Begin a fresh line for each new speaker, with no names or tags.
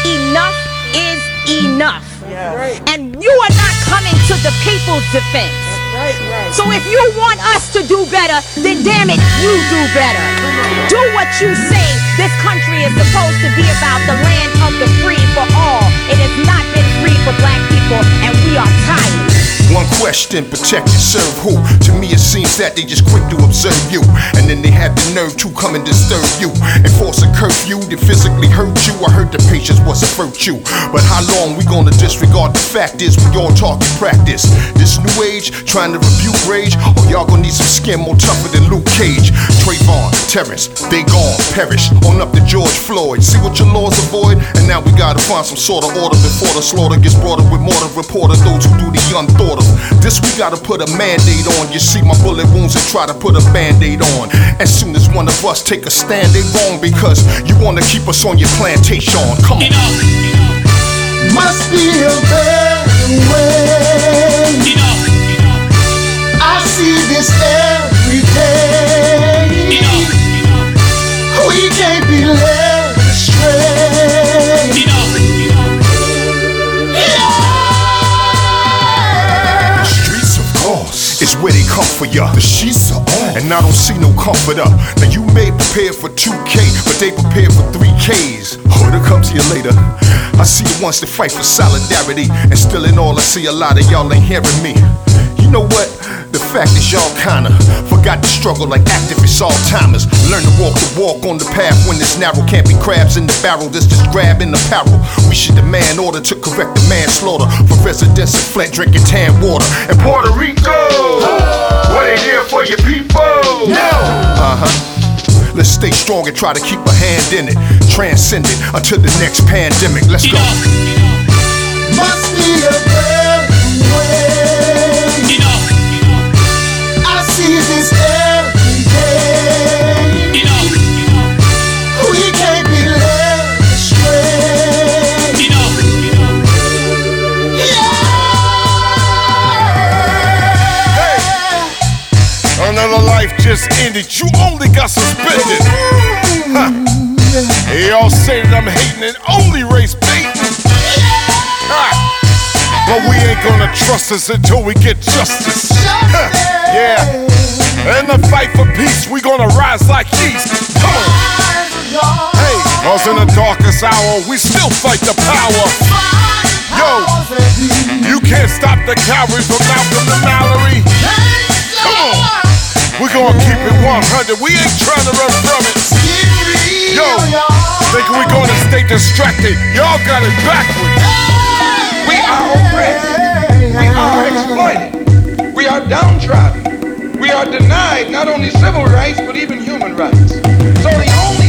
enough is enough. And you are not coming to the people's defense. So if you want us to do better, then damn it, you do better. Do what you say. This country is supposed to be about the land of the free for all. It has not been free for black people, and we are tired.
One question, protect and serve who? To me it seems that they just quick to observe you, and then they have the nerve to come and disturb you, enforce a curfew to physically hurt you. I heard the patience was a virtue, but how long we gonna disregard the fact is we all talk and practice this new age, trying to rebuke rage, or y'all gonna need some skin more tougher than Luke Cage. Trayvon, Terrence, they gone, perish, on up to George Floyd. See what your laws avoid, and now we gotta find some sort of order before the slaughter gets brought up with mortar report of those who do the unthought of. This we gotta put a mandate on. You see my bullet wounds and try to put a band-aid on. As soon as one of us take a stand, they wrong because you wanna keep us on your plantation. Come on.
Must be a better way. I see this every day. We can't be led astray.
It's where they come for ya. The sheets are on, and I don't see no comforter. Now you may prepare for 2K, but they prepare for 3Ks. Oh, it'll come to you later. I see the ones that fight for solidarity, and still in all I see a lot of y'all ain't hearing me. You know what? The fact is y'all kinda forgot to struggle like activists, all-timers. Learn to walk on the path when it's narrow. Can't be crabs in the barrel, this just grabbing apparel. We should demand order to correct the manslaughter for residents of Flint drinking tan water. And Puerto Rico, what ain't here for your people? No. Let's stay strong and try to keep a hand in it. Transcend it until the next pandemic. Let's go.
Must be a better way. See this every day. We can't be led astray.
Hey, another life just ended. You only got suspended. Hey, y'all say that I'm hating and only race baiting. But we ain't gonna trust us until we get justice. Yeah. In the fight for peace, we gonna rise like yeast. Come on. Hey, cause in the darkest hour, we still fight the power. Yo, you can't stop the cavalry from Malcolm to Mallory. Come on. We gonna keep it 100. We ain't trying to run from it. Yo, thinking we gonna stay distracted. Y'all got it backwards.
We are oppressed. We are exploited. We are downtrodden. We are denied not only civil rights, but even human rights. So the only